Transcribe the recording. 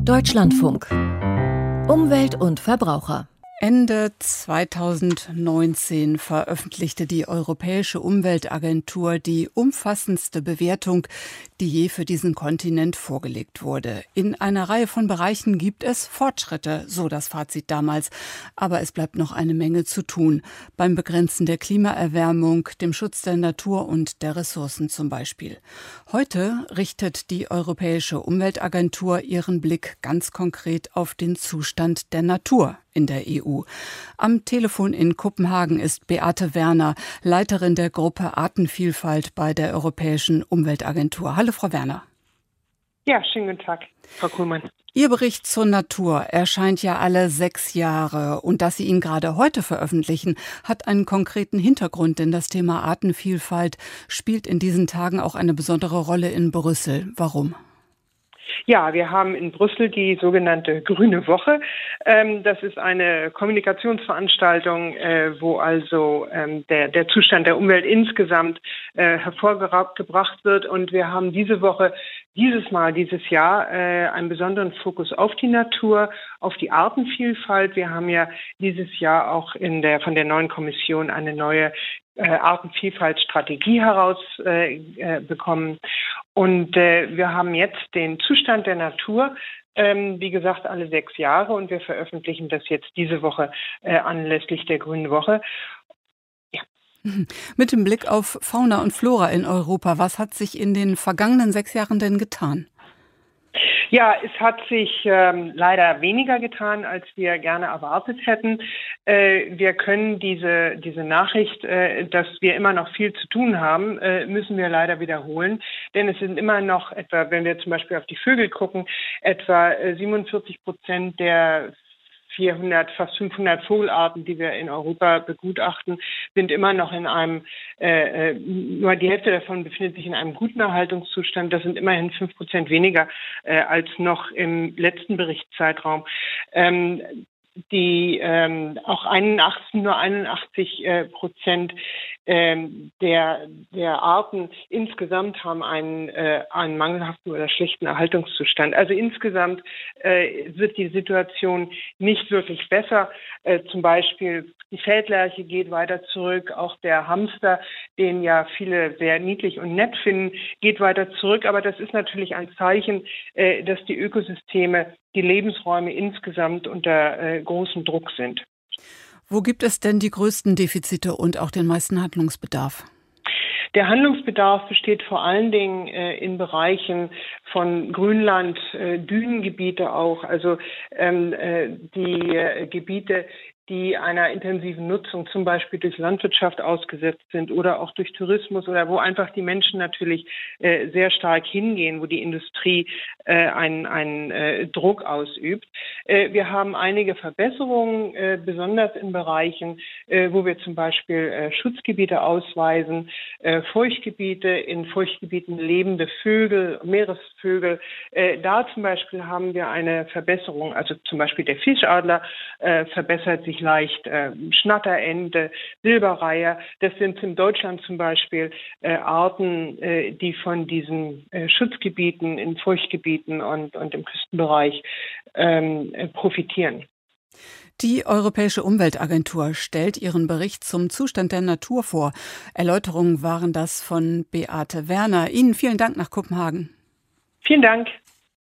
Deutschlandfunk. Umwelt und Verbraucher. Ende 2019 veröffentlichte die Europäische Umweltagentur die umfassendste Bewertung, die je für diesen Kontinent vorgelegt wurde. In einer Reihe von Bereichen gibt es Fortschritte, so das Fazit damals. Aber es bleibt noch eine Menge zu tun. Beim Begrenzen der Klimaerwärmung, dem Schutz der Natur und der Ressourcen zum Beispiel. Heute richtet die Europäische Umweltagentur ihren Blick ganz konkret auf den Zustand der Natur in der EU. Am Telefon in Kopenhagen ist Beate Werner, Leiterin der Gruppe Artenvielfalt bei der Europäischen Umweltagentur. Hallo, Frau Werner. Ja, schönen guten Tag, Frau Kuhlmann. Ihr Bericht zur Natur erscheint ja alle 6 Jahre. Und dass Sie ihn gerade heute veröffentlichen, hat einen konkreten Hintergrund, denn das Thema Artenvielfalt spielt in diesen Tagen auch eine besondere Rolle in Brüssel. Warum? Ja, wir haben in Brüssel die sogenannte Grüne Woche. Das ist eine Kommunikationsveranstaltung, wo also der Zustand der Umwelt insgesamt hervorgebracht wird. Und wir haben dieses Jahr einen besonderen Fokus auf die Natur, auf die Artenvielfalt. Wir haben ja dieses Jahr auch von der neuen Kommission eine neue Artenvielfaltsstrategie herausbekommen. Und wir haben jetzt den Zustand der Natur, wie gesagt, alle 6 Jahre. Und wir veröffentlichen das jetzt diese Woche anlässlich der Grünen Woche. Ja. Mit dem Blick auf Fauna und Flora in Europa, was hat sich in den vergangenen 6 Jahren denn getan? Ja, es hat sich leider weniger getan, als wir gerne erwartet hätten. Wir können diese Nachricht, dass wir immer noch viel zu tun haben, müssen wir leider wiederholen. Denn es sind immer noch etwa, wenn wir zum Beispiel auf die Vögel gucken, etwa 47% der fast 500 Vogelarten, die wir in Europa begutachten, sind immer noch in einem, nur die Hälfte davon befindet sich in einem guten Erhaltungszustand. Das sind immerhin 5% weniger als noch im letzten Berichtszeitraum. Auch nur 81% der Arten insgesamt haben einen mangelhaften oder schlechten Erhaltungszustand. Also insgesamt wird die Situation nicht wirklich besser. Zum Beispiel die Feldlerche geht weiter zurück, auch der Hamster, den ja viele sehr niedlich und nett finden, geht weiter zurück. Aber das ist natürlich ein Zeichen, dass die Ökosysteme, die Lebensräume insgesamt unter großem Druck sind. Wo gibt es denn die größten Defizite und auch den meisten Handlungsbedarf? Der Handlungsbedarf besteht vor allen Dingen in Bereichen von Grünland, Dünengebiete auch, also die Gebiete, die einer intensiven Nutzung zum Beispiel durch Landwirtschaft ausgesetzt sind oder auch durch Tourismus oder wo einfach die Menschen natürlich sehr stark hingehen, wo die Industrie einen Druck ausübt. Wir haben einige Verbesserungen, besonders in Bereichen, wo wir zum Beispiel Schutzgebiete ausweisen, Feuchtgebiete, in Feuchtgebieten lebende Vögel, Meeresvögel. Da zum Beispiel haben wir eine Verbesserung, also zum Beispiel der Fischadler verbessert sich leicht, Schnatterente, Silberreiher. Das sind in Deutschland zum Beispiel Arten, die von diesen Schutzgebieten in Feuchtgebieten und im Küstenbereich profitieren. Die Europäische Umweltagentur stellt ihren Bericht zum Zustand der Natur vor. Erläuterungen waren das von Beate Werner. Ihnen vielen Dank nach Kopenhagen. Vielen Dank.